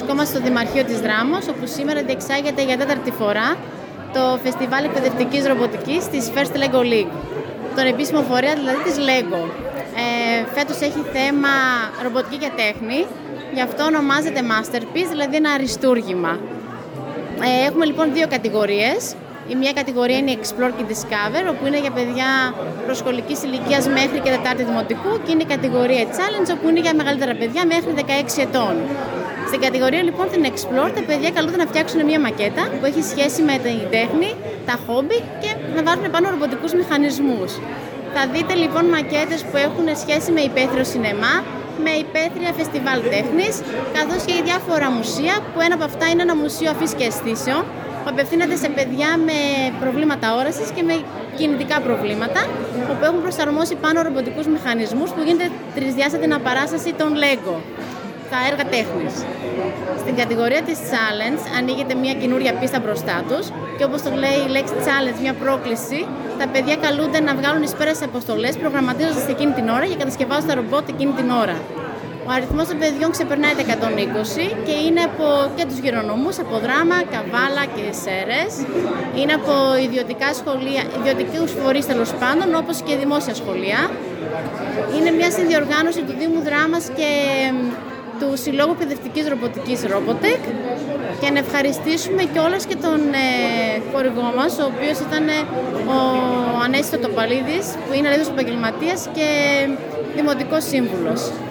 βρισκόμαστε στο Δημαρχείο της Δράμος, όπου σήμερα διεξάγεται για 4η φορά το Φεστιβάλ Εκπαιδευτικής Ρομποτικής της First Lego League, τον επίσημο φορέα δηλαδή της LEGO. Φέτος έχει θέμα ρομποτική και τέχνη, γι' αυτό ονομάζεται Masterpiece, δηλαδή ένα αριστούργημα. Έχουμε λοιπόν δύο κατηγορίες. Η μία κατηγορία είναι η Explore και Discover, όπου είναι για παιδιά προσχολικής ηλικίας μέχρι και 4η δημοτικού, και είναι η κατηγορία Challenge, όπου είναι για μεγαλύτερα παιδιά μέχρι 16 ετών. Στην κατηγορία λοιπόν την Explore, τα παιδιά καλούνται να φτιάξουν μια μακέτα που έχει σχέση με την τέχνη, τα χόμπι και να βάζουν πάνω ρομποτικούς μηχανισμούς. Θα δείτε λοιπόν μακέτες που έχουν σχέση με υπαίθριο σινεμά, με υπαίθρια φεστιβάλ τέχνης, καθώς και διάφορα μουσεία, που ένα από αυτά είναι ένα μουσείο αφής και αισθήσεων, που απευθύνεται σε παιδιά με προβλήματα όρασης και με κινητικά προβλήματα, όπου έχουν προσαρμόσει πάνω ρομποτικούς μηχανισμούς που γίνεται τρισδιάστατη αναπαράσταση των LEGO, τα έργα τέχνης. Στην κατηγορία της Challenge ανοίγεται μια καινούρια πίστα μπροστά τους και, όπως το λέει η λέξη Challenge, μια πρόκληση, τα παιδιά καλούνται να βγάλουν εις πέρας αποστολές προγραμματίζοντας εκείνη την ώρα και κατασκευάζοντας τα ρομπότ εκείνη την ώρα. Ο αριθμός των παιδιών ξεπερνάει τα 120 και είναι από και τους γυρονομούς, από Δράμα, Καβάλα και Σέρες. Είναι από ιδιωτικά σχολεία, ιδιωτικούς φορείς τέλος πάντων, όπως και δημόσια σχολεία. Είναι μια συνδιοργάνωση του Δήμου Δράμας και του Συλλόγου Εκπαιδευτικής Ρομποτικής Robotech, και να ευχαριστήσουμε κιόλας και τον χορηγό μας, ο οποίος ήταν ο Ανέσης Τοπαλίδης, που είναι ελεύθερος επαγγελματίας και δημοτικός σύμβουλος.